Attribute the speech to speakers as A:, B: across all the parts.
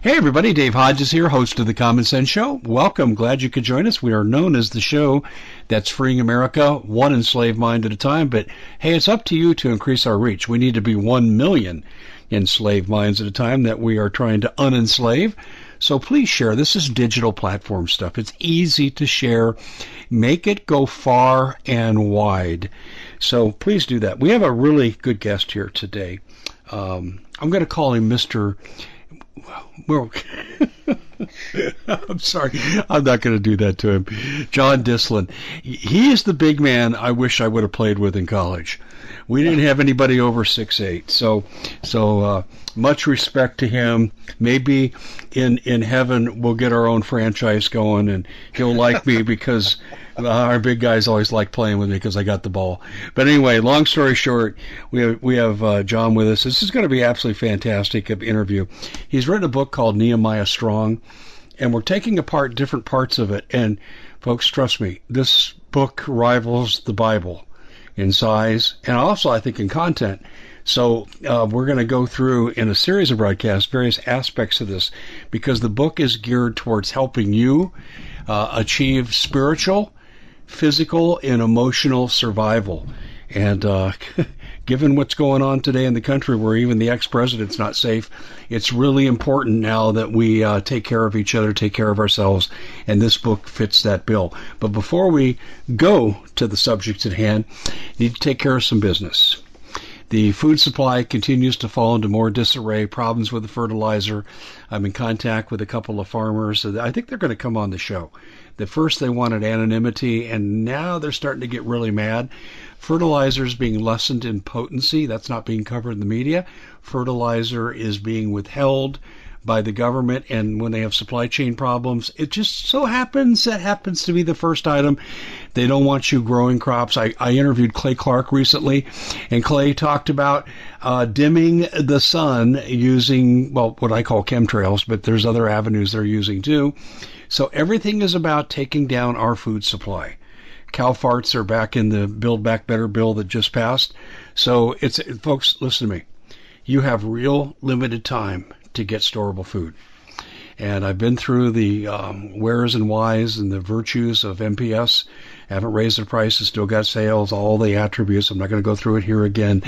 A: Hey everybody, Dave Hodges here, host of the Common Sense Show. Welcome, glad you could join us. We are known as the show that's freeing America one enslaved mind at a time, but hey, it's up to you to increase our reach. We need to be 1 million enslaved minds at a time that we are trying to unenslave. So please share. This is digital platform stuff. It's easy to share. Make it go far and wide. So please do that. We have a really good guest here today. I'm going to call him Mr. Well, I'm sorry. I'm not going to do that to him. John Dislin. He is the big man I wish I would have played with in college. We didn't have anybody over 6'8". So much respect to him. Maybe in heaven we'll get our own franchise going, and he'll like me because our big guys always like playing with me because I got the ball. But anyway, long story short, we have John with us. This is going to be absolutely fantastic interview. He's written a book called Nehemiah Strong, and we're taking apart different parts of it. And folks, trust me, this book rivals the Bible in size and also, I think, in content. So we're going to go through in a series of broadcasts various aspects of this because the book is geared towards helping you achieve spiritual, physical, and emotional survival. And given what's going on today in the country where even the ex-president's not safe, it's really important now that we take care of each other, take care of ourselves, and this book fits that bill. But before we go to the subject at hand, need to take care of some business. The food supply continues to fall into more disarray, problems with the fertilizer. I'm in contact with a couple of farmers. I think they're going to come on the show. At first they wanted anonymity, and now they're starting to get really mad. Fertilizer is being lessened in potency. That's not being covered in the media. Fertilizer is being withheld by the government, and when they have supply chain problems, it just so happens that happens to be the first item. They don't want you growing crops. I interviewed Clay Clark recently, and Clay talked about dimming the sun using, well, what I call chemtrails, but there's other avenues they're using too. So everything is about taking down our food supply. Cow farts are back in the Build Back Better bill that just passed. So it's, folks, listen to me. You have real limited time to get storable food. And I've been through the wheres and whys and the virtues of MPS. Haven't raised the prices, still got sales, all the attributes. I'm not going to go through it here again.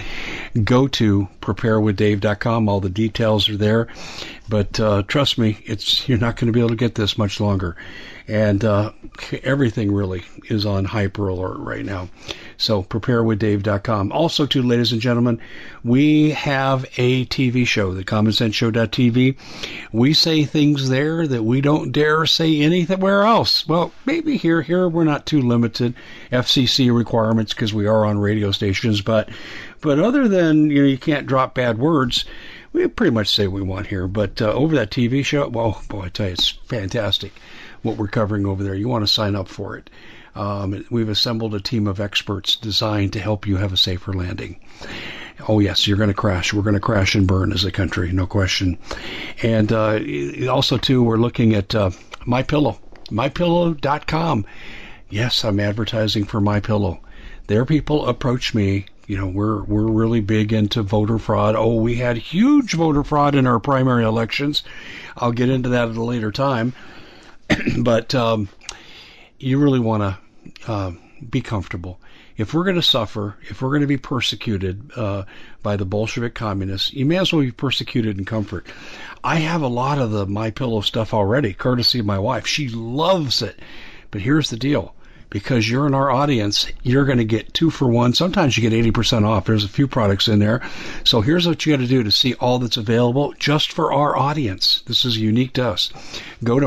A: Go to preparewithdave.com. All the details are there. But trust me, you're not going to be able to get this much longer. And everything really is on hyper alert right now. So preparewithdave.com. Also, too, ladies and gentlemen, we have a TV show, the commonsenseshow.tv. We say things there that we don't dare say anywhere else. Well, maybe here we're not too limited. FCC requirements because we are on radio stations, but other than you can't drop bad words, we pretty much say what we want here. But over that TV show, well, boy, I tell you, it's fantastic what we're covering over there. You want to sign up for it. We've assembled a team of experts designed to help you have a safer landing. Oh, yes, you're going to crash. We're going to crash and burn as a country, no question. And also, too, we're looking at MyPillow, MyPillow.com. Yes, I'm advertising for MyPillow. Their people approach me. We're really big into voter fraud. Oh, we had huge voter fraud in our primary elections. I'll get into that at a later time. But you really want to be comfortable. If we're going to suffer, if we're going to be persecuted by the Bolshevik communists, you may as well be persecuted in comfort. I have a lot of the MyPillow stuff already, courtesy of my wife. She loves it. But here's the deal. Because you're in our audience, you're going to get 2 for 1. Sometimes you get 80% off. There's a few products in there. So here's what you got to do to see all that's available just for our audience. This is unique to us. Go to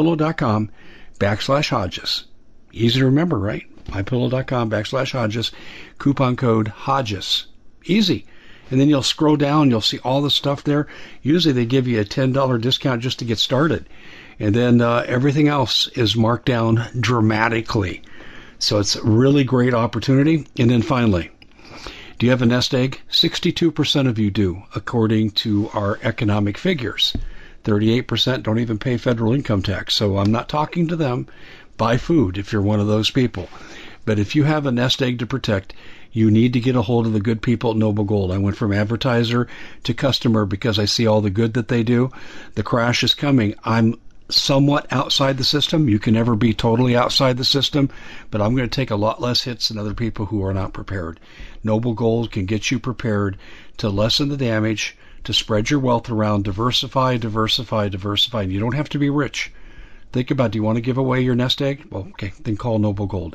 A: mypillow.com/Hodges. Easy to remember, right? mypillow.com/Hodges. Coupon code Hodges. Easy. And then you'll scroll down. You'll see all the stuff there. Usually they give you a $10 discount just to get started. And then everything else is marked down dramatically. So it's a really great opportunity. And then finally, do you have a nest egg? 62% of you do, according to our economic figures. 38% don't even pay federal income tax. So I'm not talking to them. Buy food if you're one of those people. But if you have a nest egg to protect, You need to get a hold of the good people at Noble Gold. I went from advertiser to customer because I see all the good that they do. The crash is coming. I'm somewhat outside the system. You can never be totally outside the system, but I'm going to take a lot less hits than other people who are not prepared. Noble Gold can get you prepared to lessen the damage, to spread your wealth around, diversify. You don't have to be rich. Think about, do you want to give away your nest egg? Well, okay, then call Noble Gold,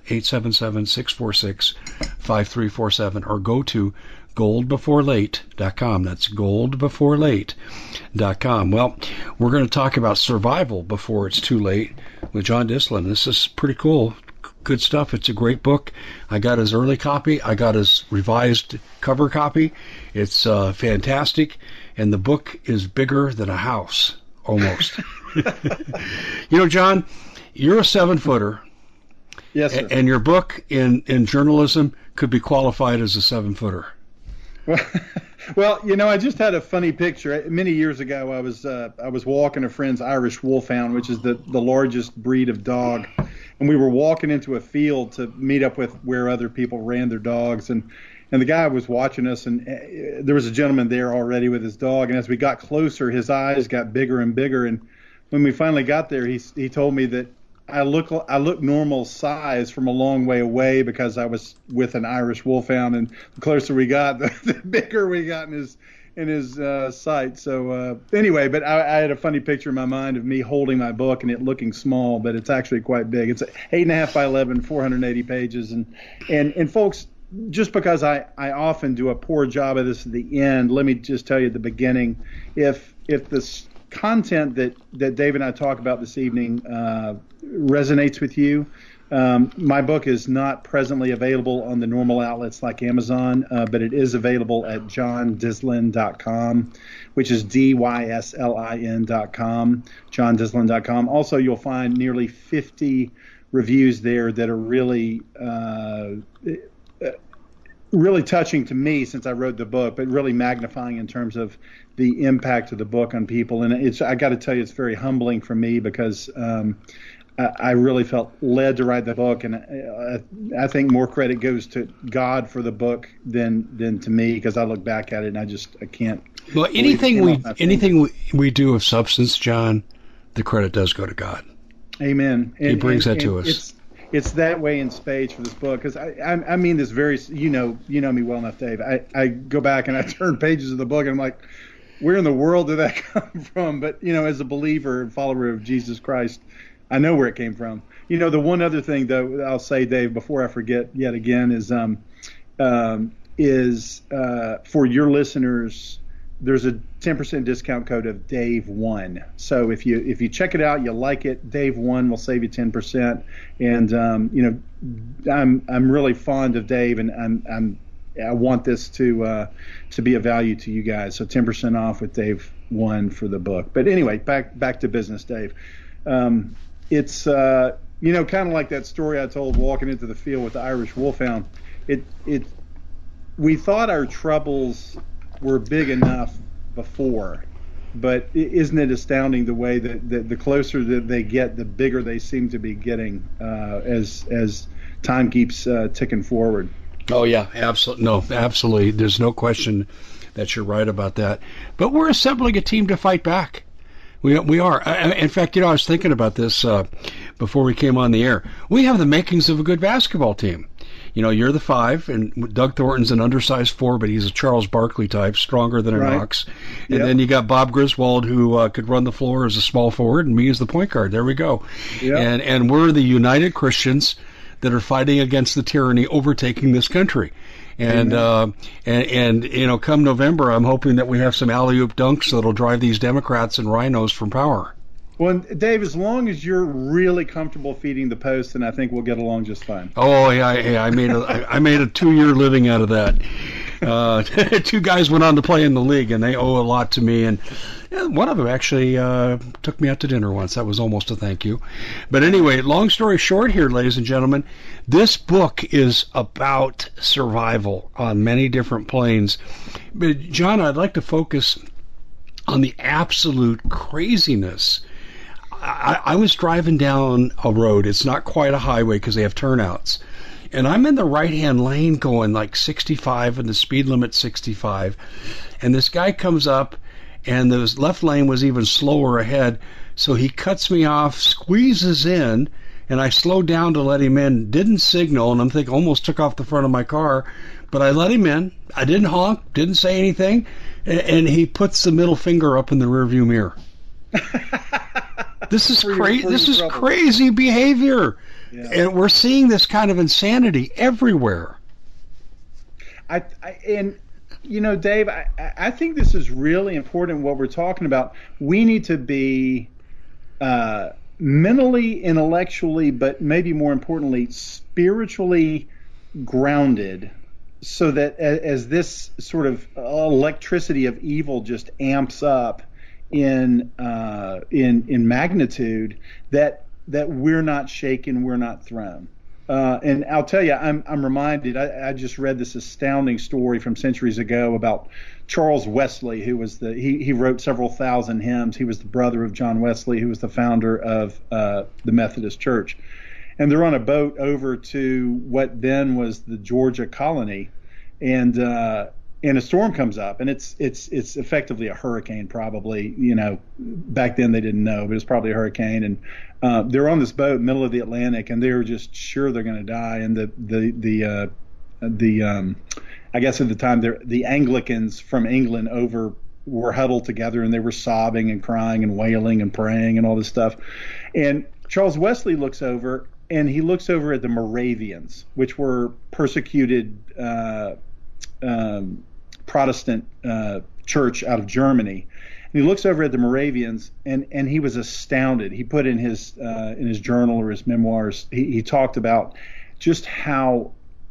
A: 877-646-5347, or go to goldbeforelate.com. That's goldbeforelate.com. Well, we're going to talk about survival before it's too late with John Dislin. This is pretty cool. Good stuff. It's a great book. I got his early copy. I got his revised cover copy. It's fantastic. And the book is bigger than a house, almost. You know, John, you're a 7-footer.
B: Yes, sir.
A: And your book in journalism could be qualified as a 7-footer.
B: Well, you know, I just had a funny picture. Many years ago, I was walking a friend's Irish Wolfhound, which is the largest breed of dog, and we were walking into a field to meet up with where other people ran their dogs, and the guy was watching us, and there was a gentleman there already with his dog, and as we got closer, his eyes got bigger and bigger, and when we finally got there, he told me that I look normal size from a long way away because I was with an Irish Wolfhound, and the closer we got, the bigger we got in his sight. So anyway, but I had a funny picture in my mind of me holding my book and it looking small, but it's actually quite big. It's 8.5 by 11, 480 pages, and folks, just because I often do a poor job of this at the end, let me just tell you at the beginning, if this content that Dave and I talk about this evening resonates with you, my book is not presently available on the normal outlets like Amazon, but it is available at johndislin.com, which is DYSLIN.com, johndislin.com. Also, you'll find nearly 50 reviews there that are really touching to me since I wrote the book, but really magnifying in terms of the impact of the book on people. And I got to tell you, it's very humbling for me because I really felt led to write the book, and I think more credit goes to God for the book than to me, because I look back at it and I can't.
A: Well, anything we do of substance, John, the credit does go to God.
B: Amen.
A: He brings that to us.
B: It's that way in spades for this book, because I mean this very, you know me well enough, Dave. I go back and I turn pages of the book and I'm like, where in the world did that come from? But, you know, as a believer and follower of Jesus Christ, I know where it came from. You know, the one other thing, though, I'll say, Dave, before I forget yet again, is for your listeners, there's a 10% discount code of Dave1. So if you check it out, you like it, Dave1 will save you 10%. And you know, I'm really fond of Dave, and I want this to be a value to you guys. So 10% off with Dave1 for the book. But anyway, back to business, Dave. It's you know, kind of like that story I told walking into the field with the Irish Wolfhound. We thought our troubles were big enough before, but isn't it astounding the way that the closer that they get, the bigger they seem to be getting as time keeps ticking forward.
A: Oh yeah, absolutely. No, absolutely. There's no question that you're right about that. But we're assembling a team to fight back. We are. In fact, you know, I was thinking about this before we came on the air. We have the makings of a good basketball team. You know, you're the 5, and Doug Thornton's an undersized 4, but he's a Charles Barkley type, stronger than an Ox. And then you got Bob Griswold, who could run the floor as a small forward, and me as the point guard. There we go. Yep. And we're the united Christians that are fighting against the tyranny overtaking this country. And and you know, come November, I'm hoping that we have some alley-oop dunks that'll drive these Democrats and rhinos from power.
B: Well, Dave, as long as you're really comfortable feeding the post, then I think we'll get along just fine.
A: Oh yeah, I made a 2-year living out of that. 2 guys went on to play in the league, and they owe a lot to me. And one of them actually took me out to dinner once. That was almost a thank you. But anyway, long story short here, ladies and gentlemen, this book is about survival on many different planes. But John, I'd like to focus on the absolute craziness. I was driving down a road. It's not quite a highway because they have turnouts. and I'm in the right-hand lane going like 65 and the speed limit 65, and this guy comes up, and the left lane was even slower ahead, so he cuts me off, squeezes in, and I slowed down to let him in, didn't signal, and I'm thinking almost took off the front of my car, but I let him in. I didn't honk, didn't say anything, and he puts the middle finger up in the rearview mirror. This is crazy. This is crazy behavior, and we're seeing this kind of insanity everywhere.
B: And you know, Dave, I think this is really important. What we're talking about, we need to be mentally, intellectually, but maybe more importantly, spiritually grounded, so that as this sort of electricity of evil just amps up in magnitude, that we're not shaken, we're not thrown. And I'll tell you, I'm reminded. I just read this astounding story from centuries ago about Charles Wesley, who was he wrote several thousand hymns. He was the brother of John Wesley, who was the founder of the Methodist Church. And they're on a boat over to what then was the Georgia colony, and a storm comes up, and it's effectively a hurricane, probably. You know, back then they didn't know, but it's probably a hurricane. And they're on this boat, middle of the Atlantic, and they're just sure they're going to die. And the I guess at the time the Anglicans from England were huddled together, and they were sobbing and crying and wailing and praying and all this stuff. And Charles Wesley looks over, and he looks over at the Moravians, which were persecuted Protestant church out of Germany. And he looks over at the Moravians, and he was astounded. He put in his journal or his memoirs, he talked about just how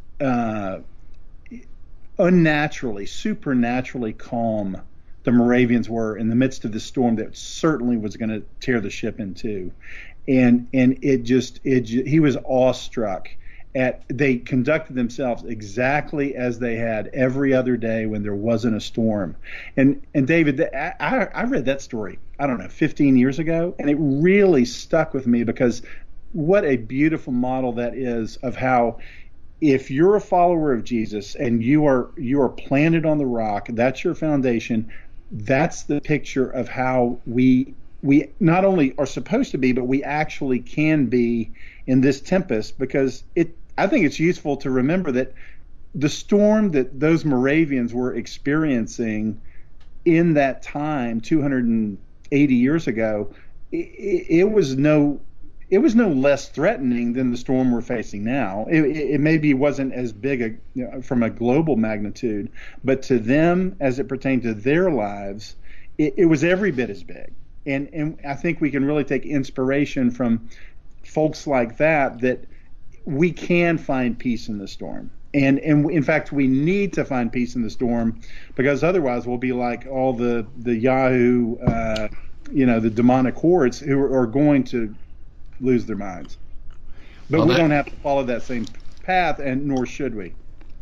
B: unnaturally, supernaturally calm the Moravians were in the midst of this storm that certainly was going to tear the ship in two. And he was awestruck at they conducted themselves exactly as they had every other day when there wasn't a storm. And David, I read that story, I don't know, 15 years ago, and it really stuck with me, because what a beautiful model that is of how, if you're a follower of Jesus and you are planted on the rock, that's your foundation. That's the picture of how we not only are supposed to be, but we actually can be in this tempest, because I think it's useful to remember that the storm that those Moravians were experiencing in that time, 280 years ago, it was no less threatening than the storm we're facing now. It maybe wasn't as big from a global magnitude, but to them, as it pertained to their lives, it was every bit as big. And I think we can really take inspiration from folks like that we can find peace in the storm. And in fact, we need to find peace in the storm, because otherwise we'll be like all the Yahoo, the demonic hordes who are going to lose their minds. But we don't have to follow that same path, and nor should we.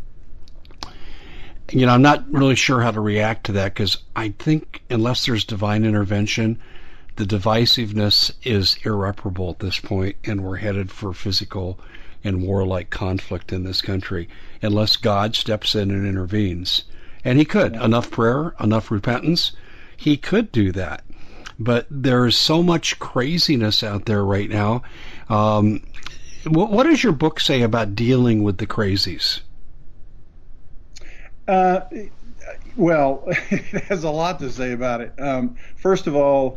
A: I'm not really sure how to react to that, because I think unless there's divine intervention, the divisiveness is irreparable at this point, and we're headed for physical and warlike conflict in this country, unless God steps in and intervenes. And he could. Enough prayer, enough repentance, he could do that. But there's so much craziness out there right now. What does your book say about dealing with the crazies?
B: Well, it has a lot to say about it. First of all,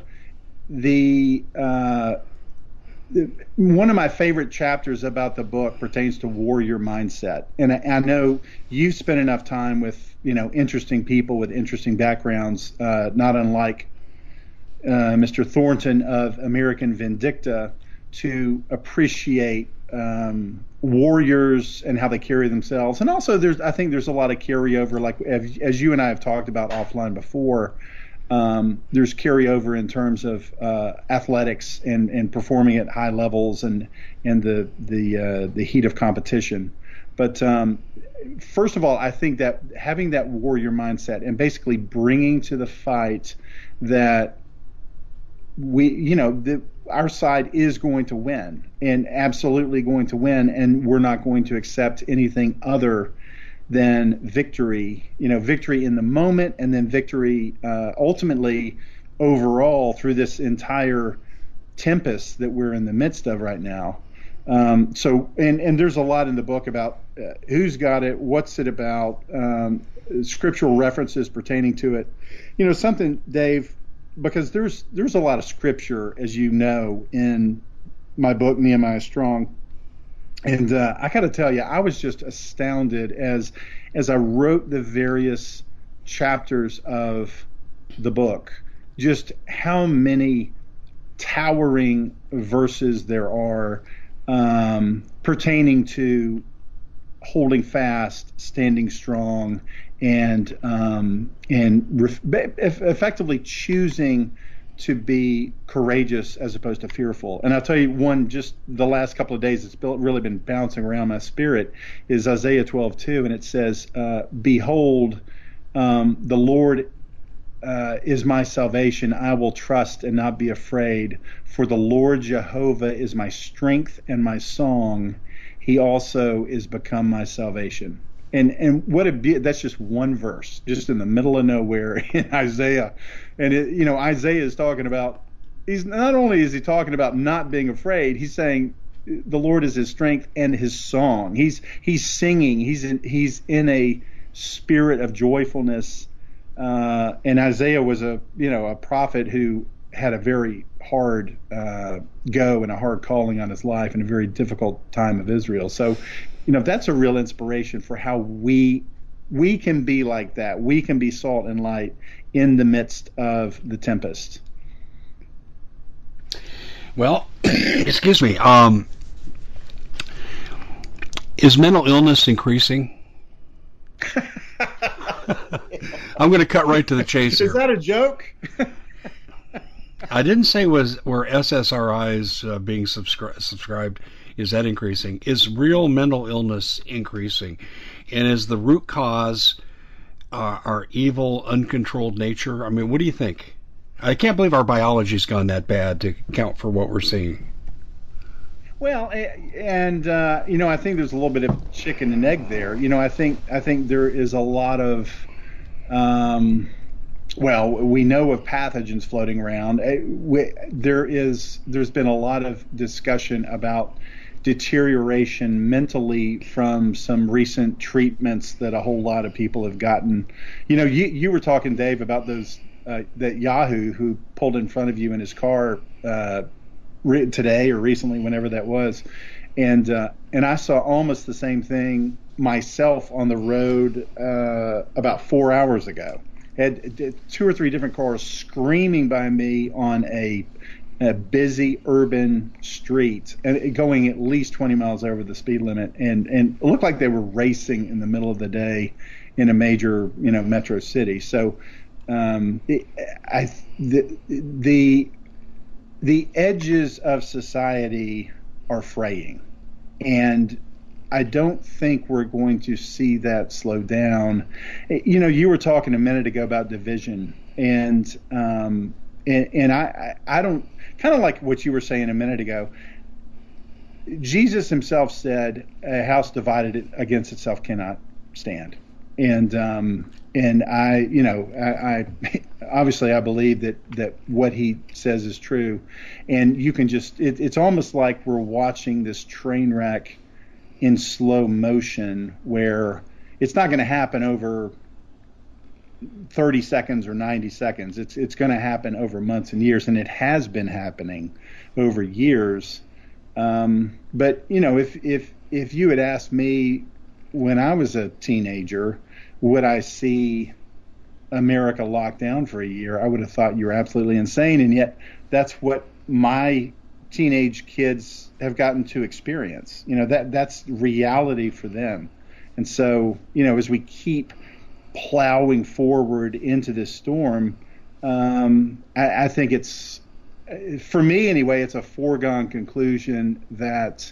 B: one of my favorite chapters about the book pertains to warrior mindset. And I know you've spent enough time with, interesting people with interesting backgrounds, not unlike Mr. Thornton of American Vindicta, to appreciate warriors and how they carry themselves. And also I think there's a lot of carryover, like as you and I have talked about offline before, there's carryover in terms of athletics and performing at high levels and the heat of competition. But first of all, I think that having that warrior mindset and basically bringing to the fight that our side is going to win, and absolutely going to win, and we're not going to accept anything other than victory. Victory in the moment, and then victory ultimately overall through this entire tempest that we're in the midst of right now. And there's a lot in the book about who's got it, what's it about, scriptural references pertaining to it. Something, Dave, because there's a lot of scripture, as you know, in my book, Nehemiah Strong. And I got to tell you, I was just astounded as I wrote the various chapters of the book, just how many towering verses there are pertaining to holding fast, standing strong, and effectively choosing to be courageous as opposed to fearful. And I'll tell you one, just the last couple of days, it's really been bouncing around my spirit, is Isaiah 12:2, and it says, "Behold, the Lord is my salvation. I will trust and not be afraid. For the Lord Jehovah is my strength and my song. He also is become my salvation." And that's just one verse, just in the middle of nowhere in Isaiah. And Isaiah is talking about, he's not only is he talking about not being afraid, he's saying the Lord is his strength and his song. He's singing. He's in a spirit of joyfulness. And Isaiah was a prophet who had a very hard go and a hard calling on his life in a very difficult time of Israel. So, that's a real inspiration for how we can be like that. We can be salt and light in the midst of the tempest. Well,
A: excuse me. Is mental illness increasing? I'm going to cut right to the chase here.
B: Is that a joke?
A: I didn't say were SSRIs being subscribed. Is that increasing? Is real mental illness increasing? And is the root cause our evil, uncontrolled nature? I mean, what do you think? I can't believe our biology's gone that bad to account for what we're seeing.
B: Well, and I think there's a little bit of chicken and egg there. I think there is a lot of we know of pathogens floating around. There's been a lot of discussion about deterioration mentally from some recent treatments that a whole lot of people have gotten. You were talking, Dave, about those that Yahoo who pulled in front of you in his car today or recently, whenever that was, and I saw almost the same thing myself on the road about 4 hours ago. Had 2 or 3 different cars screaming by me on a busy urban street and going at least 20 miles over the speed limit, and it looked like they were racing in the middle of the day in a major metro city. So the edges of society are fraying, and I don't think we're going to see that slow down. You were talking a minute ago about division, and I don't, kind of like what you were saying a minute ago. Jesus himself said, "A house divided against itself cannot stand," and I obviously I believe that what he says is true, and you can just it's almost like we're watching this train wreck in slow motion, where it's not going to happen over 30 seconds or 90 seconds. It's going to happen over months and years, and it has been happening over years. But if you had asked me when I was a teenager, would I see America locked down for a year, I would have thought you were absolutely insane. And yet that's what my teenage kids have gotten to experience. That's reality for them. And so, as we keep plowing forward into this storm, I think it's, for me anyway, it's a foregone conclusion that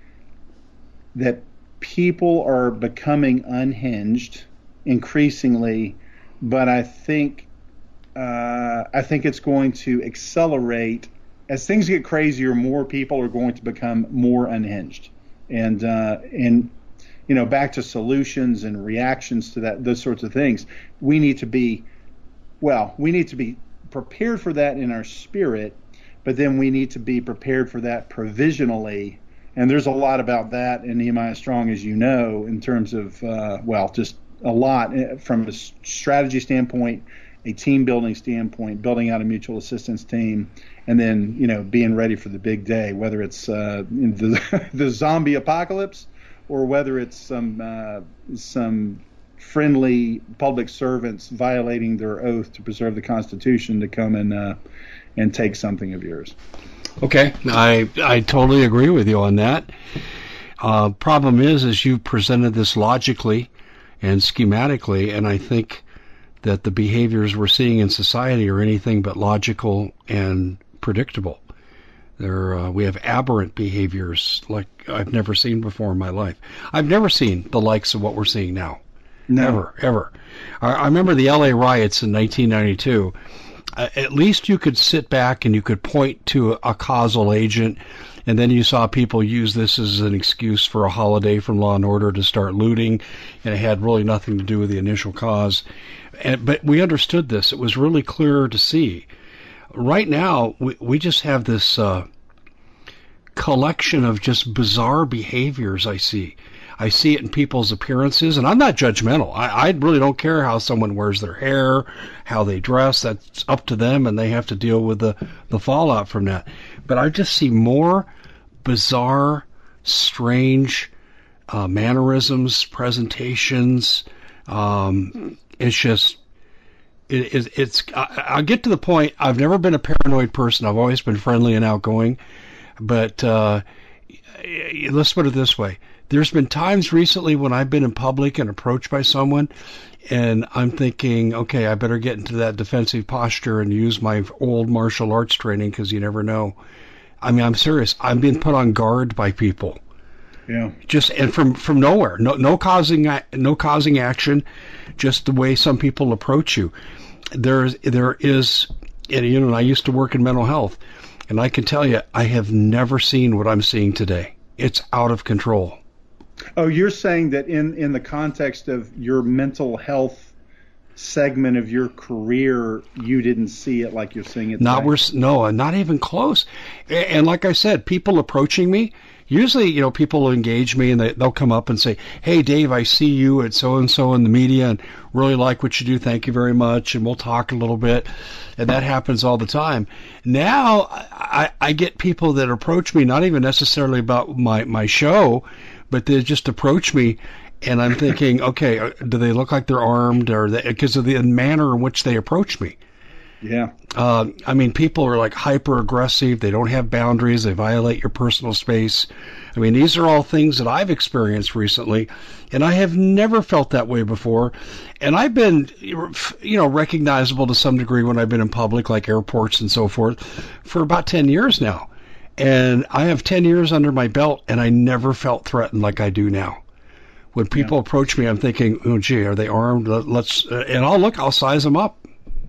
B: people are becoming unhinged increasingly, but I think I think it's going to accelerate as things get crazier. More people are going to become more unhinged, and back to solutions and reactions to those sorts of things. We need to be prepared for that in our spirit, but then we need to be prepared for that provisionally. And there's a lot about that in Nehemiah Strong, as you know, in terms of, just a lot from a strategy standpoint, a team building standpoint, building out a mutual assistance team, and then, being ready for the big day, whether it's the zombie apocalypse or whether it's some friendly public servants violating their oath to preserve the Constitution to come and take something of yours.
A: Okay, I totally agree with you on that. Problem is you presented this logically and schematically, and I think that the behaviors we're seeing in society are anything but logical and predictable. We have aberrant behaviors like I've never seen before in my life. I've never seen the likes of what we're seeing now.
B: No.
A: Ever. I remember the LA riots in 1992. At least you could sit back and you could point to a causal agent, and then you saw people use this as an excuse for a holiday from Law and Order to start looting, and it had really nothing to do with the initial cause. But we understood this. It was really clear to see. Right now, we just have this collection of just bizarre behaviors I see. I see it in people's appearances, and I'm not judgmental. I really don't care how someone wears their hair, how they dress. That's up to them, and they have to deal with the fallout from that. But I just see more bizarre, strange mannerisms, presentations. It's just, I'll get to the point. I've never been a paranoid person. I've always been friendly and outgoing. But let's put it this way. There's been times recently when I've been in public and approached by someone, and I'm thinking, okay, I better get into that defensive posture and use my old martial arts training because you never know. I mean, I'm serious. I'm being put on guard by people.
B: Yeah.
A: Just and from nowhere, no causing action, just the way some people approach you. There is, and I used to work in mental health, and I can tell you, I have never seen what I'm seeing today. It's out of control.
B: Oh, you're saying that in the context of your mental health segment of your career, you didn't see it like you're seeing it today?
A: No, not even close. And like I said, people approaching me, usually, people will engage me and they'll come up and say, hey, Dave, I see you at so-and-so in the media and really like what you do. Thank you very much. And we'll talk a little bit. And that happens all the time. Now I get people that approach me, not even necessarily about my show, but they just approach me, and I'm thinking, okay, do they look like they're armed, or because of the manner in which they approach me?
B: Yeah.
A: I mean, people are like hyper aggressive. They don't have boundaries. They violate your personal space. I mean, these are all things that I've experienced recently, and I have never felt that way before. And I've been, recognizable to some degree when I've been in public, like airports and so forth, for about 10 years now. And I have 10 years under my belt, and I never felt threatened like I do now. When people approach me, I'm thinking, oh, gee, are they armed? And I'll size them up.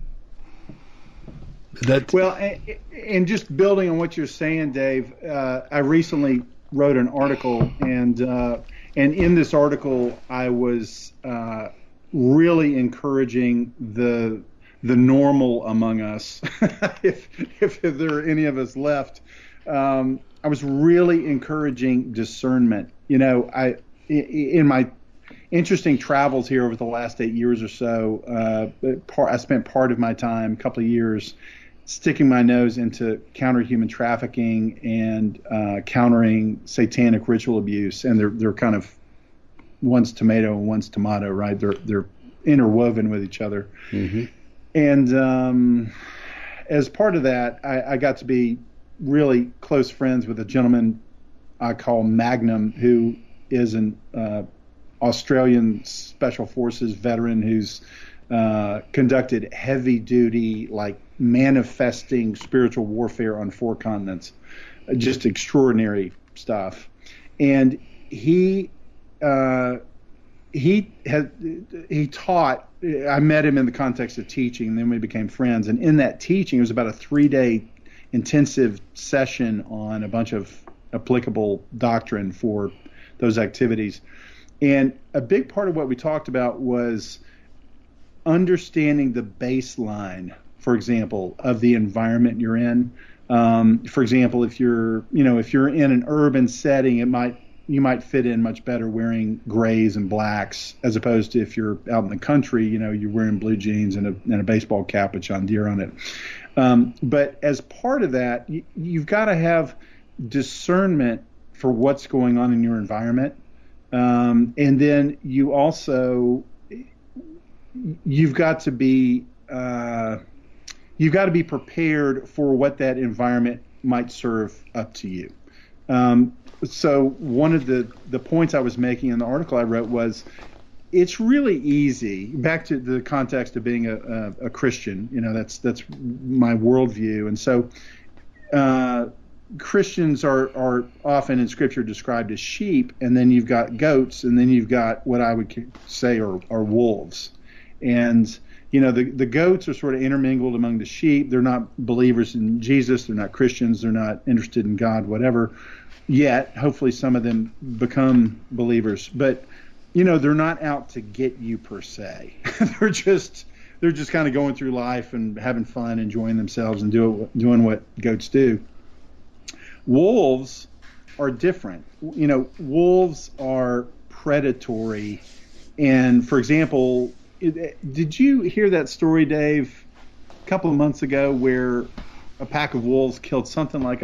B: And just building on what you're saying, Dave, I recently wrote an article, and in this article, I was really encouraging the normal among us, if there are any of us left. I was really encouraging discernment. In my interesting travels here over the last 8 years or so, I spent part of my time, a couple of years, sticking my nose into counter-human trafficking and countering satanic ritual abuse. And they're kind of one's tomato and one's tomato, right? They're interwoven with each other. Mm-hmm. And as part of that, I got to be really close friends with a gentleman I call Magnum, who is an Australian Special Forces veteran who's conducted heavy duty, like manifesting spiritual warfare on 4 continents, just extraordinary stuff. And he he taught. I met him in the context of teaching, and then we became friends. And in that teaching, it was about a 3-day intensive session on a bunch of applicable doctrine for those activities. And a big part of what we talked about was understanding the baseline, for example, of the environment you're in. For example, if you're in an urban setting, you might fit in much better wearing grays and blacks, as opposed to if you're out in the country, you're wearing blue jeans and a baseball cap with John Deere on it. But as part of that, you've got to have discernment for what's going on in your environment. And then you've got to be prepared for what that environment might serve up to you. So one of the points I was making in the article I wrote was, it's really easy, back to the context of being a Christian, that's my worldview. And so Christians are often in Scripture described as sheep, and then you've got goats, and then you've got what I would say are wolves. And the goats are sort of intermingled among the sheep. They're not believers in Jesus. They're not Christians. They're not interested in God, whatever. Yet, hopefully some of them become believers. But, they're not out to get you per se. They're just kind of going through life and having fun, enjoying themselves, and doing what goats do. Wolves are different. Wolves are predatory. And, for example, did you hear that story, Dave, a couple of months ago, where a pack of wolves killed something like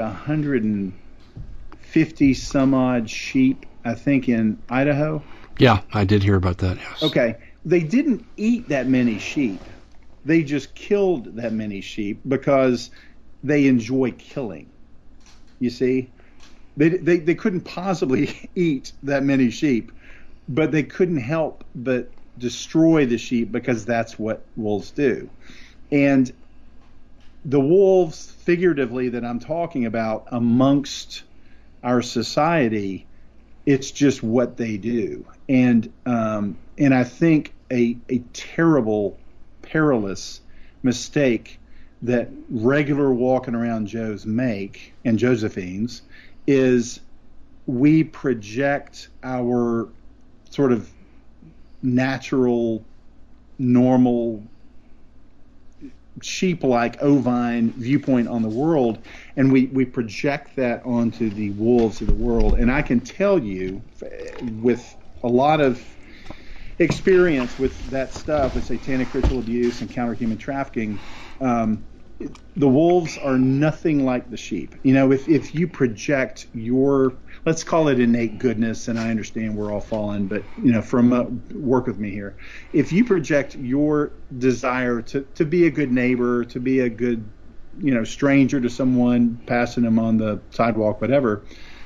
B: 150 some odd sheep, I think, in Idaho?
A: Yeah, I did hear about that, yes.
B: Okay. They didn't eat that many sheep. They just killed that many sheep because they enjoy killing. You see? They couldn't possibly eat that many sheep, but they couldn't help but destroy the sheep because that's what wolves do. And the wolves, figuratively, that I'm talking about amongst our society, it's just what they do. And I think a terrible, perilous mistake that regular walking around Joes make, and Josephines, is we project our sort of natural, normal, sheep-like ovine viewpoint on the world, and we project that onto the wolves of the world. And I can tell you, with a lot of experience with that stuff, with satanic ritual abuse and counter-human trafficking, the wolves are nothing like the sheep. If you project your, let's call it innate goodness, and I understand we're all fallen, but work with me here. If you project your desire to be a good neighbor, to be a good stranger to someone, passing them on the sidewalk, whatever,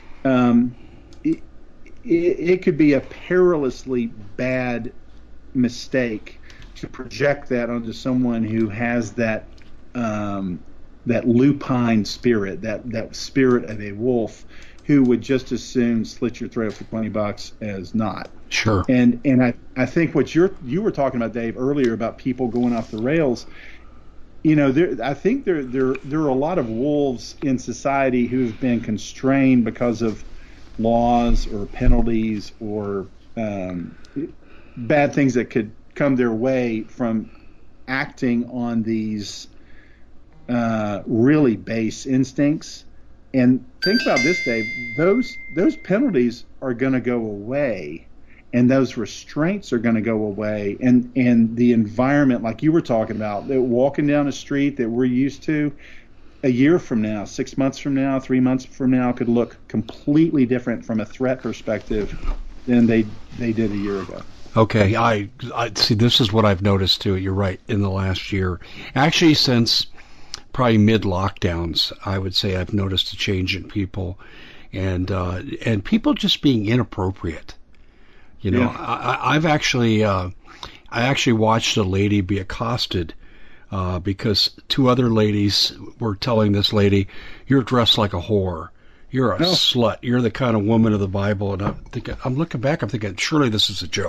B: it could be a perilously bad mistake to project that onto someone who has that lupine spirit, that spirit of a wolf, who would just as soon slit your throat for $20 as not.
A: Sure.
B: And I think what you were talking about, Dave, earlier about people going off the rails. I think there are a lot of wolves in society who have been constrained because of laws or penalties or bad things that could come their way from acting on these really base instincts. And think about this, Dave. Those penalties are going to go away, and those restraints are going to go away, and the environment, like you were talking about, that walking down a street that we're used to, a year from now, 6 months from now, 3 months from now, could look completely different from a threat perspective than they did a year ago.
A: Okay, I see. This is what I've noticed too. You're right. In the last year, actually, since probably mid-lockdowns, I would say I've noticed a change in people, and people just being inappropriate.
B: Yeah.
A: I actually watched a lady be accosted because two other ladies were telling this lady, "You're dressed like a whore. You're a slut. You're the kind of woman of the Bible." And I'm looking back, I'm thinking, surely this is a joke.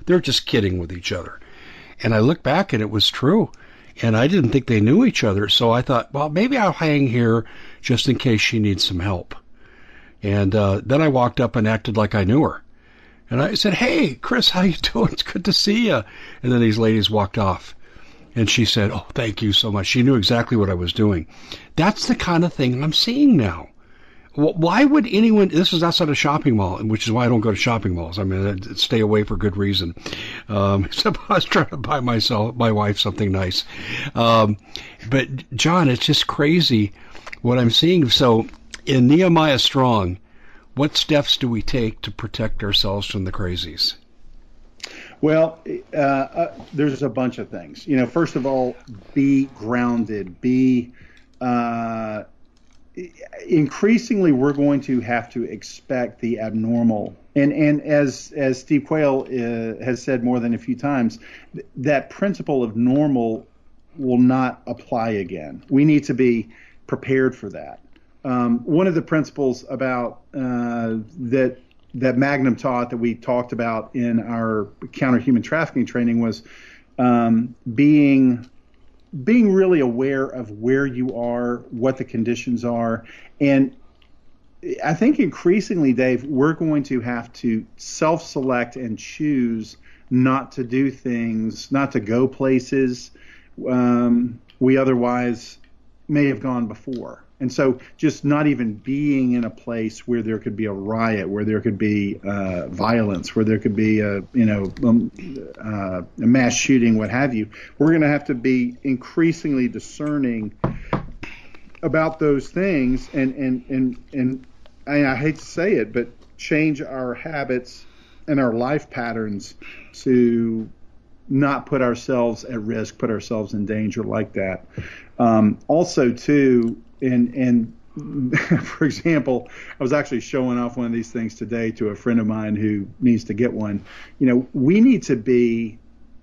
A: They're just kidding with each other. And I looked back and it was true. And I didn't think they knew each other. So I thought, well, maybe I'll hang here just in case she needs some help. And then I walked up and acted like I knew her. And I said, hey, Chris, how you doing? It's good to see you. And then these ladies walked off. And she said, oh, thank you so much. She knew exactly what I was doing. That's the kind of thing I'm seeing now. Why would anyone, this is outside a shopping mall, which is why I don't go to shopping malls. I mean, I stay away for good reason. Except I was trying to buy my wife something nice. But John, it's just crazy what I'm seeing. So in Nehemiah Strong, what steps do we take to protect ourselves from the crazies?
B: Well, there's a bunch of things. First of all, be grounded. Increasingly, we're going to have to expect the abnormal. And as Steve Quayle has said more than a few times, that principle of normal will not apply again. We need to be prepared for that. One of the principles about that Magnum taught, that we talked about in our counter human trafficking training, was being really aware of where you are, what the conditions are. And I think increasingly, Dave, we're going to have to self-select and choose not to do things, not to go places we otherwise may have gone before. And so just not even being in a place where there could be a riot, where there could be violence, where there could be a mass shooting, what have you. We're going to have to be increasingly discerning about those things, and I hate to say it, but change our habits and our life patterns to not put ourselves at risk, put ourselves in danger like that. Also, too, and for example, I was actually showing off one of these things today to a friend of mine who needs to get one. We need to be.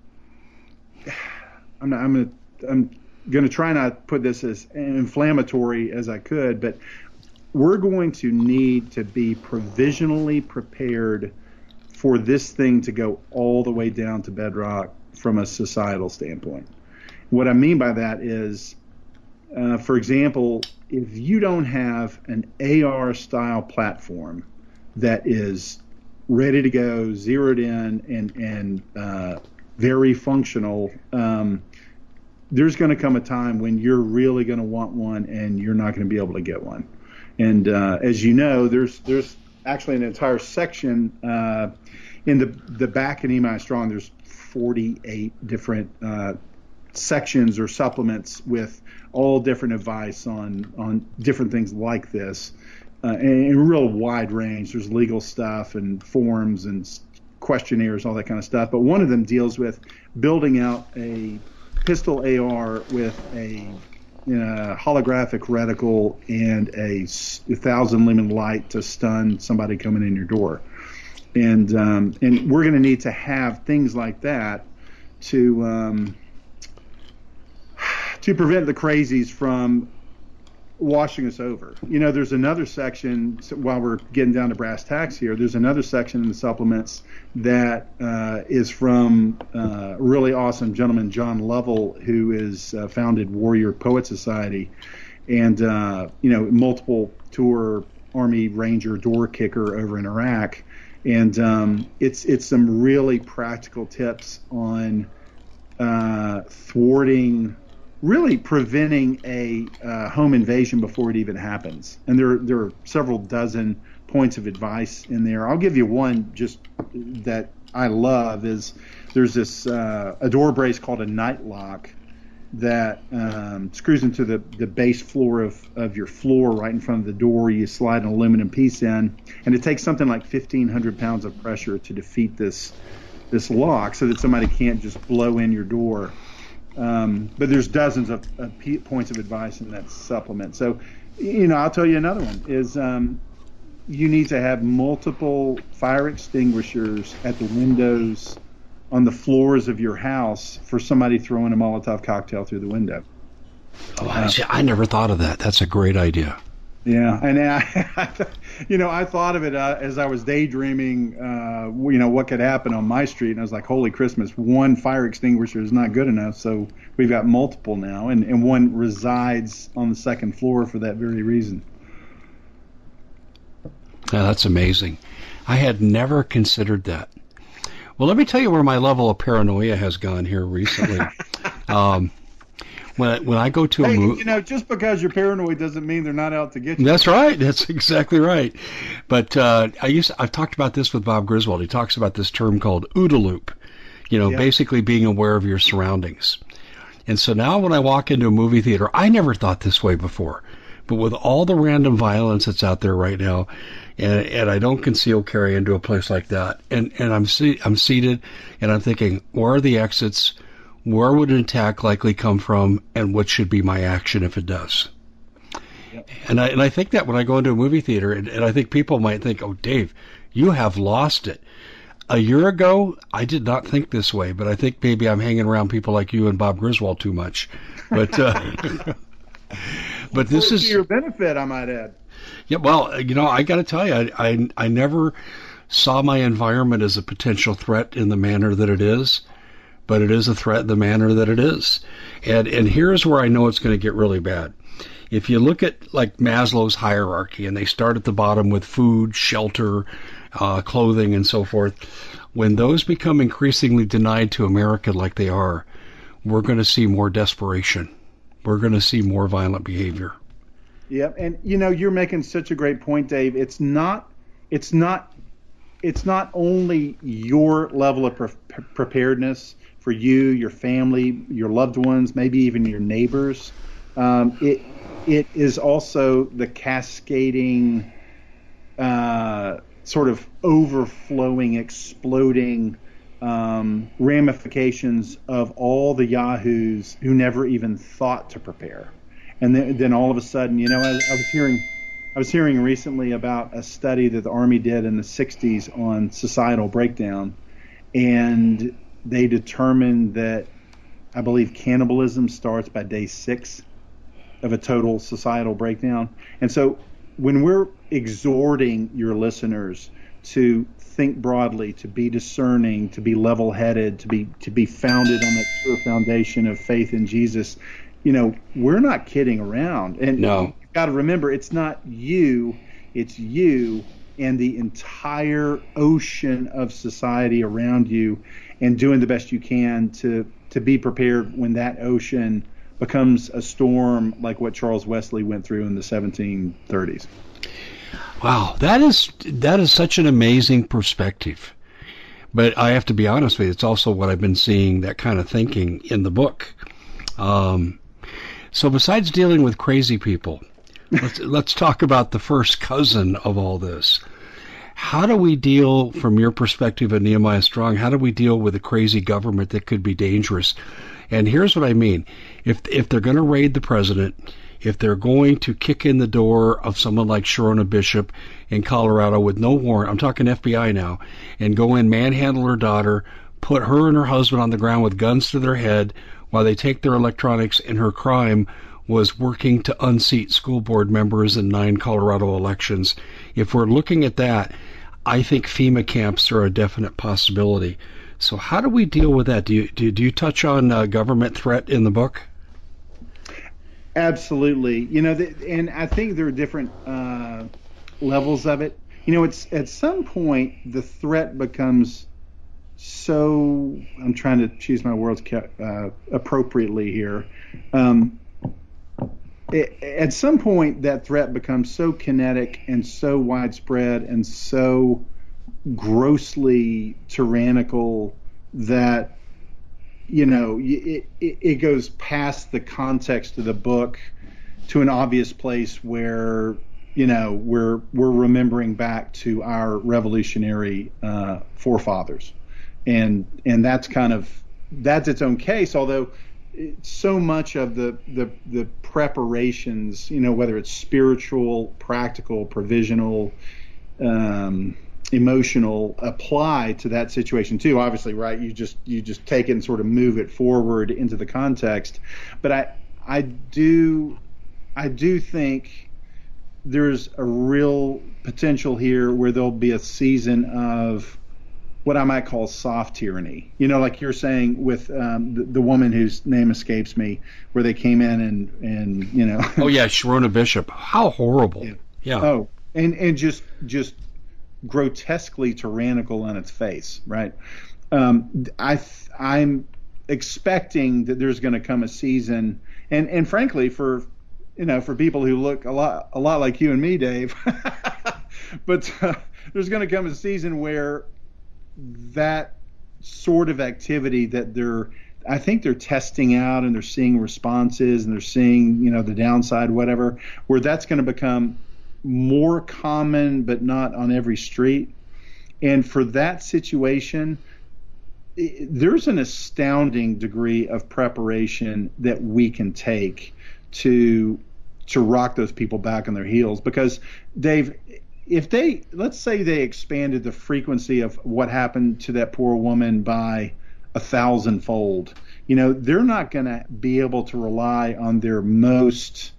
B: I'm going to try not to put this as inflammatory as I could, but we're going to need to be provisionally prepared for this thing to go all the way down to bedrock from a societal standpoint. What I mean by that is, for example, if you don't have an AR-style platform that is ready to go, zeroed in, and very functional, there's going to come a time when you're really going to want one and you're not going to be able to get one. And as you know, there's actually an entire section in the back of Nehemiah Strong. There's 48 different sections or supplements with all different advice on different things like this, and a real wide range. There's legal stuff and forms and questionnaires, all that kind of stuff. But one of them deals with building out a pistol AR with a holographic reticle and a 1,000 lumen light to stun somebody coming in your door. And we're going to need to have things like that to prevent the crazies from washing us over. There's another section, while we're getting down to brass tacks here, there's another section in the supplements that is from a really awesome gentleman, John Lovell, who is founded Warrior Poet Society, and multiple tour Army Ranger door kicker over in Iraq. And it's some really practical tips on thwarting, really preventing a home invasion before it even happens. And there are several dozen points of advice in there. I'll give you one just that I love. Is there's this a door brace called a night lock that screws into the base floor of your floor right in front of the door. You slide an aluminum piece in, and it takes something like 1,500 pounds of pressure to defeat this lock, so that somebody can't just blow in your door. But there's dozens of points of advice in that supplement. So, I'll tell you another one is you need to have multiple fire extinguishers at the windows on the floors of your house for somebody throwing a Molotov cocktail through the window.
A: Oh, I never thought of that. That's a great idea.
B: Yeah, and I thought of it as I was daydreaming, what could happen on my street, and I was like, "Holy Christmas! One fire extinguisher is not good enough, so we've got multiple now, and one resides on the second floor for that very reason."
A: Yeah, that's amazing. I had never considered that. Well, let me tell you where my level of paranoia has gone here recently. When I go to a movie,
B: just because you're paranoid doesn't mean they're not out to get you.
A: That's right. That's exactly right. But I've talked about this with Bob Griswold. He talks about this term called OODA loop. Basically being aware of your surroundings. And so now when I walk into a movie theater, I never thought this way before. But with all the random violence that's out there right now, and I don't conceal carry into a place like that, and I'm seated, and I'm thinking, where are the exits? Where would an attack likely come from, and what should be my action if it does? Yep. And I think that when I go into a movie theater, and I think people might think, oh, Dave, you have lost it. A year ago, I did not think this way, but I think maybe I'm hanging around people like you and Bob Griswold too much. But but this is
B: to your benefit, I might add.
A: Yeah, well, I got to tell you, I never saw my environment as a potential threat in the manner that it is. But it is a threat in the manner that it is. And here's where I know it's going to get really bad. If you look at like Maslow's hierarchy, and they start at the bottom with food, shelter, clothing, and so forth, when those become increasingly denied to America like they are, we're going to see more desperation. We're going to see more violent behavior.
B: Yeah, and you're making such a great point, Dave. It's not only your level of preparedness for you, your family, your loved ones, maybe even your neighbors. It is also the cascading, sort of overflowing, exploding ramifications of all the yahoos who never even thought to prepare. And then all of a sudden, I was hearing recently about a study that the Army did in the 60s on societal breakdown, and they determined that, I believe, cannibalism starts by day 6 of a total societal breakdown. And so when we're exhorting your listeners to think broadly, to be discerning, to be level-headed, to be founded on that sure foundation of faith in Jesus, we're not kidding around. And
A: no.
B: You've got to remember, it's not you, it's you and the entire ocean of society around you, and doing the best you can to be prepared when that ocean becomes a storm like what Charles Wesley went through in the 1730s.
A: Wow, that is such an amazing perspective. But I have to be honest with you, it's also what I've been seeing, that kind of thinking in the book. So besides dealing with crazy people, let's talk about the first cousin of all this. How do we deal, from your perspective of Nehemiah Strong, how do we deal with a crazy government that could be dangerous? And here's what I mean. If they're going to raid the president, if they're going to kick in the door of someone like Sharona Bishop in Colorado with no warrant, I'm talking FBI now, and go in, manhandle her daughter, put her and her husband on the ground with guns to their head while they take their electronics, and her crime was working to unseat school board members in 9 Colorado elections. If we're looking at that, I think FEMA camps are a definite possibility. So how do we deal with that? Do you touch on government threat in the book?
B: Absolutely. And I think there are different levels of it. It's at some point the threat becomes so, I'm trying to choose my words appropriately here. At some point, that threat becomes so kinetic and so widespread and so grossly tyrannical that it goes past the context of the book to an obvious place where we're remembering back to our revolutionary forefathers, and that's its own case. Although so much of the preparations, whether it's spiritual, practical, provisional, emotional, apply to that situation too. Obviously, right? You just take it and sort of move it forward into the context. But I do think there's a real potential here where there'll be a season of what I might call soft tyranny. Like you're saying with the woman whose name escapes me, where they came in and
A: Oh yeah, Sharona Bishop. How horrible. Yeah.
B: Oh, and just grotesquely tyrannical on its face, right? I'm expecting that there's going to come a season, and frankly, for people who look a lot like you and me, Dave, but there's going to come a season where that sort of activity that I think they're testing out, and they're seeing responses, and they're seeing, the downside, whatever, where that's going to become more common, but not on every street. And for that situation, there's an astounding degree of preparation that we can take to rock those people back on their heels. Because, Dave, let's say they expanded the frequency of what happened to that poor woman by 1,000-fold, they're not going to be able to rely on their most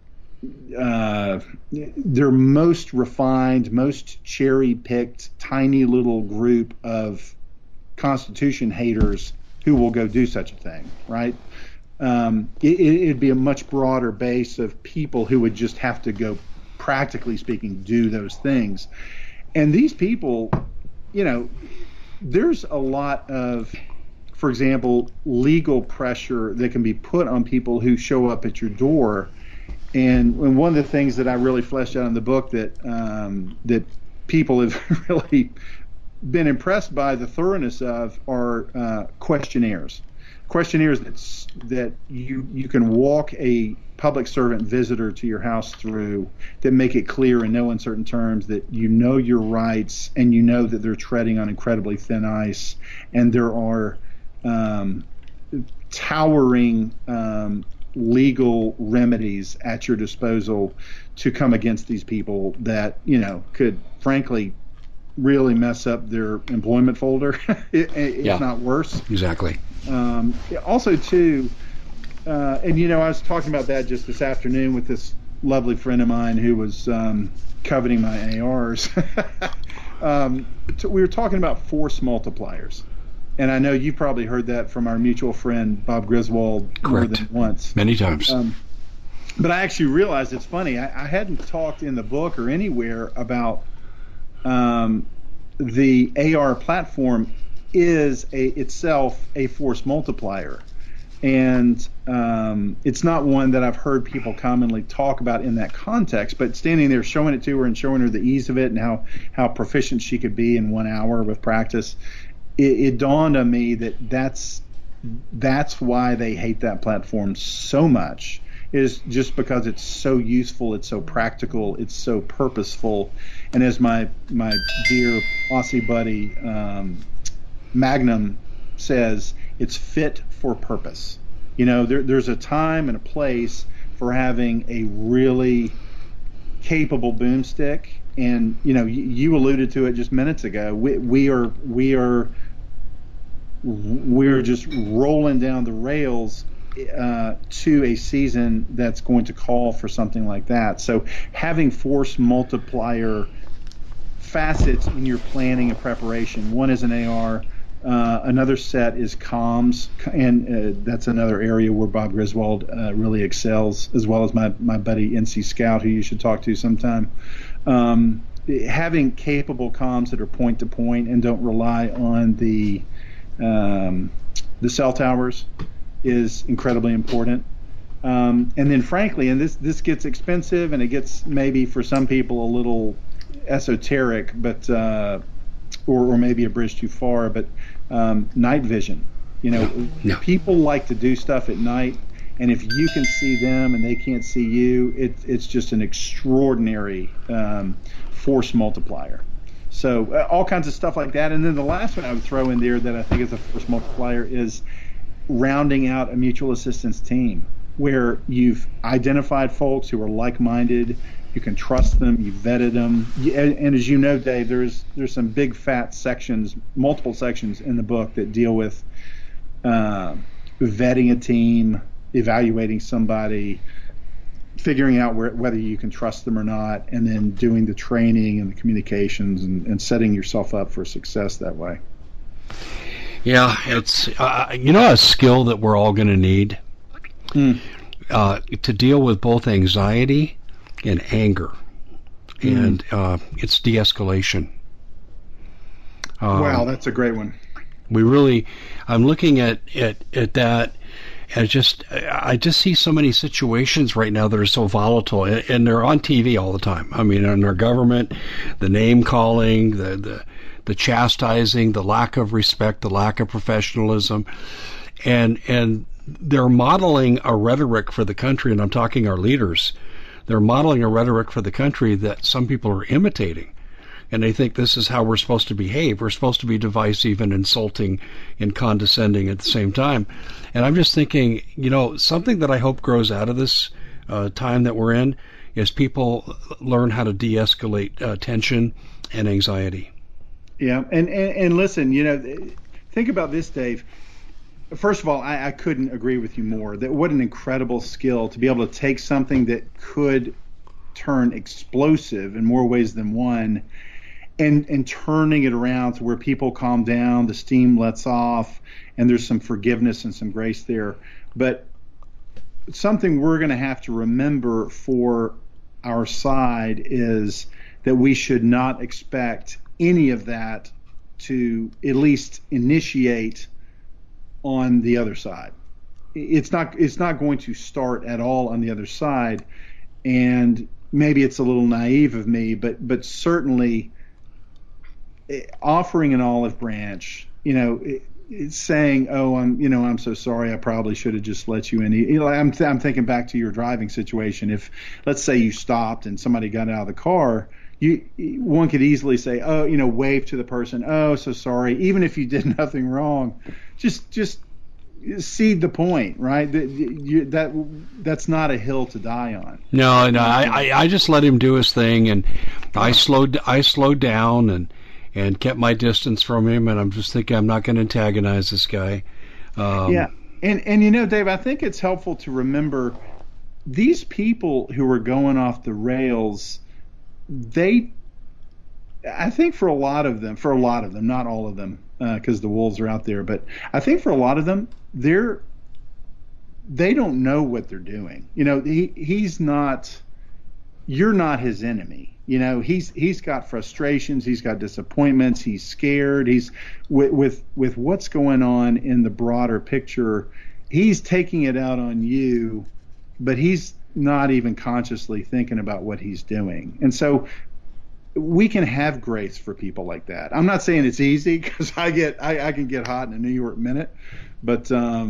B: refined, most cherry-picked, tiny little group of Constitution haters who will go do such a thing, right? It'd be a much broader base of people who would just have to go, practically speaking, do those things. And these people, there's a lot of, for example, legal pressure that can be put on people who show up at your door. And one of the things that I really fleshed out in the book that people have really been impressed by the thoroughness of are questionnaires that you can walk a public servant visitor to your house through, that make it clear in no uncertain terms that your rights, and that they're treading on incredibly thin ice, and there are towering legal remedies at your disposal to come against these people that could frankly really mess up their employment folder, if not worse.
A: Exactly.
B: Also, too, and I was talking about that just this afternoon with this lovely friend of mine who was coveting my ARs. We were talking about force multipliers, and I know you've probably heard that from our mutual friend Bob Griswold.
A: Correct.
B: More than once,
A: many times.
B: But I actually realized it's funny. I hadn't talked in the book or anywhere about the AR platform is itself a force multiplier. And it's not one that I've heard people commonly talk about in that context, but standing there showing it to her and showing her the ease of it and how proficient she could be in 1 hour with practice, it dawned on me that's why they hate that platform so much, is just because it's so useful, it's so practical, it's so purposeful. And as my dear Aussie buddy Magnum says, it's fit for purpose. There's a time and a place for having a really capable boomstick, and you alluded to it just minutes ago. We're just rolling down the rails to a season that's going to call for something like that. So having force multiplier facets in your planning and preparation. One is an AR. Another set is comms, and that's another area where Bob Griswold really excels, as well as my buddy NC Scout, who you should talk to sometime. Having capable comms that are point to point and don't rely on the cell towers is incredibly important. And then, frankly, and this gets expensive, and it gets maybe for some people a little esoteric, but or maybe a bridge too far, but night vision. No. People like to do stuff at night, and if you can see them and they can't see you, it's just an extraordinary force multiplier. So all kinds of stuff like that. And then the last one I would throw in there that I think is a force multiplier is rounding out a mutual assistance team where you've identified folks who are like-minded. You can trust them. You've vetted them. And as you know, Dave, there's some big fat sections, multiple sections in the book that deal with vetting a team, evaluating somebody, figuring out whether you can trust them or not, and then doing the training and the communications and setting yourself up for success that way.
A: Yeah, it's a skill that we're all going to need to deal with both anxiety and anger, and it's de-escalation.
B: Wow, that's a great one.
A: I'm looking at that. I just see so many situations right now that are so volatile, and they're on TV all the time. I mean, in our government, the name calling, the chastising, the lack of respect, the lack of professionalism, and they're modeling a rhetoric for the country, and I'm talking our leaders. They're modeling a rhetoric for the country that some people are imitating. And they think this is how we're supposed to behave. We're supposed to be divisive and insulting and condescending at the same time. And I'm just thinking, something that I hope grows out of this time that we're in is people learn how to de-escalate tension and anxiety.
B: Yeah, and listen, think about this, Dave. First of all, I couldn't agree with you more. That what an incredible skill to be able to take something that could turn explosive in more ways than one, and turning it around to where people calm down, the steam lets off, and there's some forgiveness and some grace there. But something we're going to have to remember for our side is that we should not expect any of that to at least initiate on the other side. It's not going to start at all on the other side, and maybe it's a little naive of me, but certainly offering an olive branch, it's saying, "Oh, I'm so sorry. I probably should have just let you in." I'm thinking back to your driving situation. If, let's say, you stopped and somebody got out of the car, one could easily say, "Oh, wave to the person. Oh, so sorry." Even if you did nothing wrong, just cede the point, right? That's not a hill to die on.
A: No. I just let him do his thing, and I slowed down and kept my distance from him, and I'm just thinking I'm not going to antagonize this guy.
B: Yeah, and Dave, I think it's helpful to remember these people who are going off the rails. I think for a lot of them, not all of them, because the wolves are out there, but I think for a lot of them, they don't know what they're doing. He's not. You're not his enemy. He's got frustrations, he's got disappointments, he's scared, he's with what's going on in the broader picture. He's taking it out on you, but he's not even consciously thinking about what he's doing. And so we can have grace for people like that. I'm not saying it's easy, because I can get hot in a New York minute, but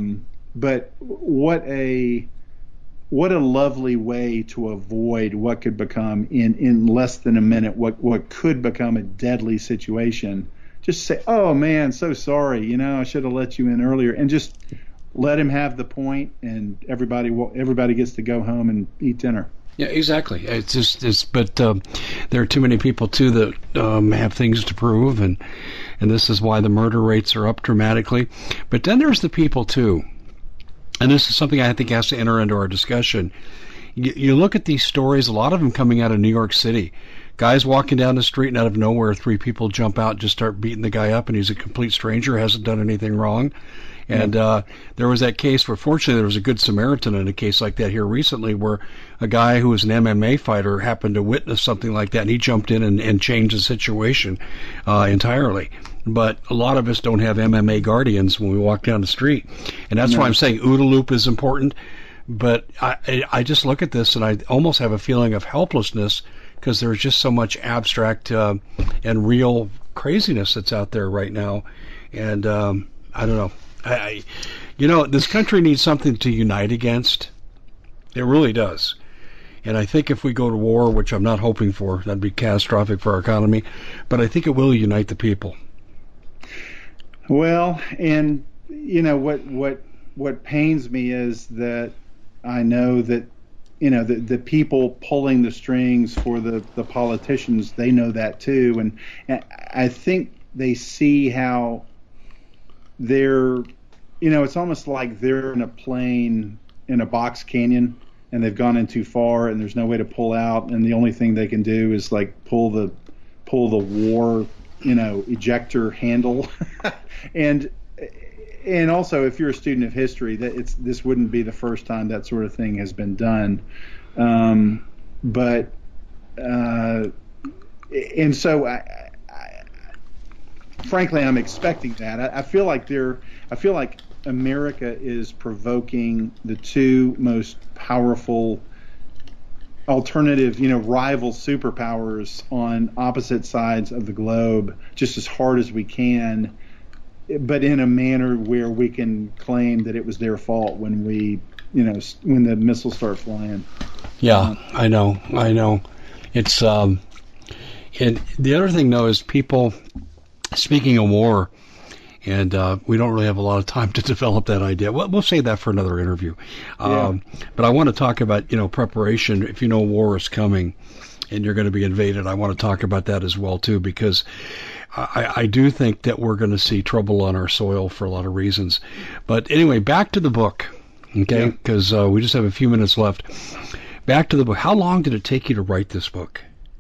B: what a lovely way to avoid what could become in less than a minute what could become a deadly situation. Just say, "Oh man, so sorry, I should have let you in earlier," and just let him have the point, and everybody gets to go home and eat dinner.
A: Yeah, exactly. But there are too many people too that have things to prove, and this is why the murder rates are up dramatically. But then there's the people too. And this is something I think has to enter into our discussion. You look at these stories, a lot of them coming out of New York City. Guys walking down the street, and out of nowhere, 3 people jump out and just start beating the guy up, and he's a complete stranger, hasn't done anything wrong. And there was that case where, fortunately, there was a good Samaritan in a case like that here recently, where a guy who was an MMA fighter happened to witness something like that, and he jumped in and changed the situation entirely. But a lot of us don't have MMA guardians when we walk down the street. And that's why I'm saying OODA loop is important. But I just look at this, and I almost have a feeling of helplessness, because there's just so much abstract and real craziness that's out there right now. And I don't know. This country needs something to unite against. It really does. And I think if we go to war, which I'm not hoping for, that'd be catastrophic for our economy, but I think it will unite the people.
B: Well, and what pains me is that I know that the people pulling the strings for the politicians, they know that too, and I think they see how they're it's almost like they're in a plane in a box canyon, and they've gone in too far, and there's no way to pull out, and the only thing they can do is like pull the war, ejector handle. and also, if you're a student of history, this wouldn't be the first time that sort of thing has been done. And so frankly, I'm expecting that. I feel like America is provoking the two most powerful alternative, rival superpowers on opposite sides of the globe just as hard as we can, but in a manner where we can claim that it was their fault when when the missiles start flying.
A: Yeah, I know. It's and the other thing though is people, speaking of war, and we don't really have a lot of time to develop that idea. We'll save that for another interview. But I want to talk about, preparation. If war is coming and you're going to be invaded, I want to talk about that as well, too, because I do think that we're going to see trouble on our soil for a lot of reasons. But anyway, back to the book, okay, because we just have a few minutes left. Back to the book. How long did it take you to write this book?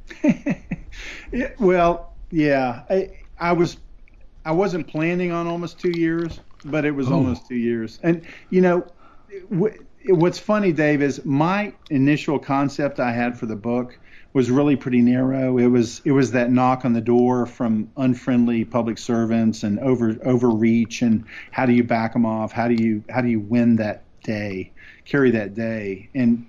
A: I wasn't planning on almost 2 years, but it was almost 2 years. And, what's funny, Dave, is my initial concept I had for the book was really pretty narrow. It was that knock on the door from unfriendly public servants and overreach, and how do you back them off? How do you win that day, carry that day? And,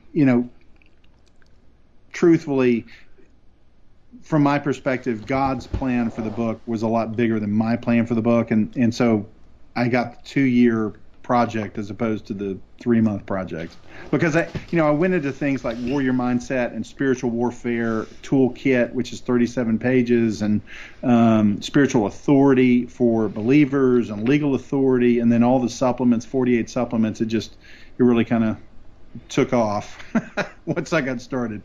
A: truthfully, from my perspective, God's plan for the book was a lot bigger than my plan for the book, and so I got the 2-year project as opposed to the 3-month project, because I went into things like warrior mindset and spiritual warfare toolkit, which is 37 pages, and spiritual authority for believers and legal authority, and then all the supplements, 48 supplements. It really kind of took off once I got started.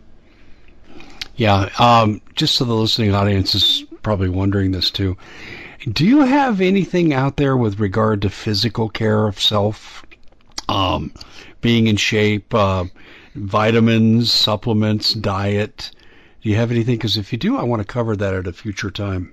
A: Yeah, just so the listening audience is probably wondering this too. Do you have anything out there with regard to physical care of self, being in shape, vitamins, supplements, diet? Do you have anything? Because if you do, I want to cover that at a future time.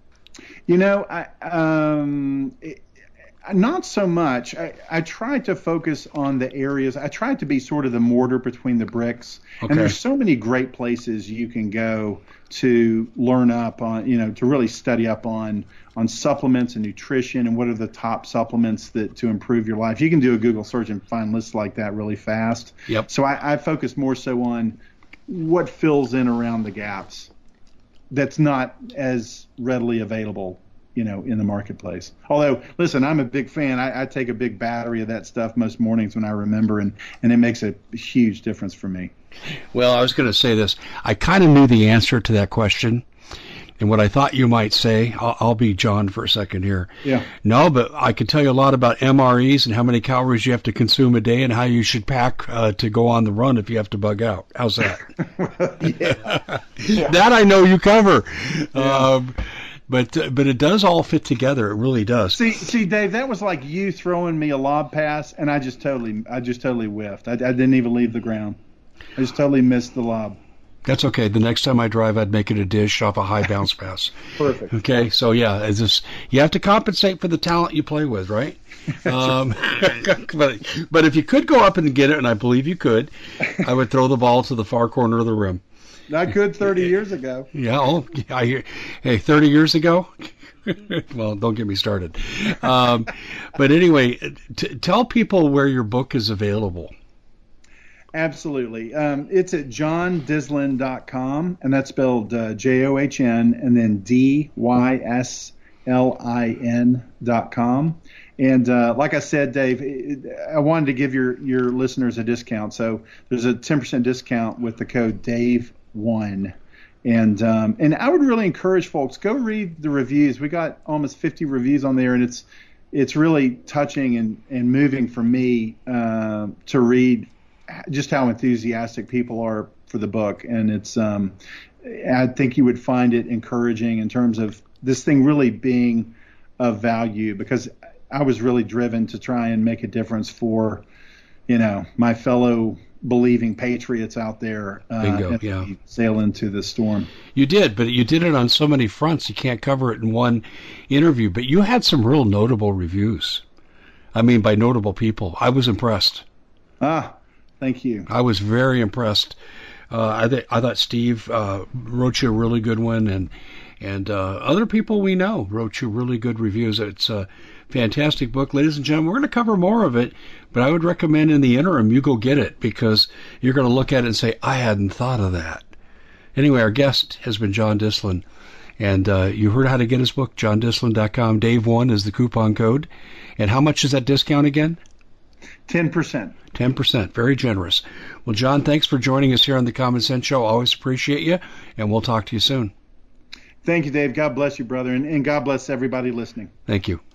B: Not so much. I tried to focus on the areas. I tried to be sort of the mortar between the bricks. Okay. And there's so many great places you can go to learn up on, to really study up on supplements and nutrition and what are the top supplements to improve your life. You can do a Google search and find lists like that really fast.
A: Yep.
B: So I focus more so on what fills in around the gaps that's not as readily available in the marketplace. Although, listen, I'm a big fan. I take a big battery of that stuff most mornings when I remember, and it makes a huge difference for me.
A: Well, I was going to say this. I kind of knew the answer to that question, and what I thought you might say, I'll be John for a second here.
B: Yeah.
A: No, but I can tell you a lot about MREs and how many calories you have to consume a day and how you should pack to go on the run if you have to bug out. How's that?
B: Yeah.
A: That I know you cover.
B: Yeah.
A: But it does all fit together. It really does.
B: See, Dave, that was like you throwing me a lob pass, and I just totally whiffed. I didn't even leave the ground. I just totally missed the lob.
A: That's okay. The next time I drive, I'd make it a dish off a high bounce pass.
B: Perfect.
A: Okay, so yeah, you have to compensate for the talent you play with, right? But if you could go up and get it, and I believe you could, I would throw the ball to the far corner of the rim.
B: I could 30 years ago.
A: Yeah, I hear. Hey, 30 years ago? Well, don't get me started. But anyway, tell people where your book is available.
B: Absolutely. It's at johndislin.com, and that's spelled John and then DYSLIN.com. And like I said, Dave, I wanted to give your listeners a discount. So there's a 10% discount with the code DAVE1. And I would really encourage folks, go read the reviews. We got almost 50 reviews on there, and it's really touching and moving for me to read just how enthusiastic people are for the book. And I think you would find it encouraging in terms of this thing really being of value, because I was really driven to try and make a difference for, my fellow believing patriots out there
A: Bingo, yeah.
B: we sail into the storm.
A: You did, but you did it on so many fronts. You can't cover it in one interview. But you had some real notable reviews. I mean, by notable people. I was impressed.
B: Thank you.
A: I was very impressed. I thought Steve wrote you a really good one, and other people we know wrote you really good reviews. It's a fantastic book. Ladies and gentlemen, we're going to cover more of it, but I would recommend in the interim you go get it, because you're going to look at it and say, I hadn't thought of that. Anyway, our guest has been John Dislin, and you heard how to get his book, johndislin.com. Dave1 is the coupon code. And how much is that discount again?
B: 10%.
A: 10%. Very generous. Well, John, thanks for joining us here on the Common Sense Show. Always appreciate you, and we'll talk to you soon.
B: Thank you, Dave. God bless you, brother, and God bless everybody listening.
A: Thank you.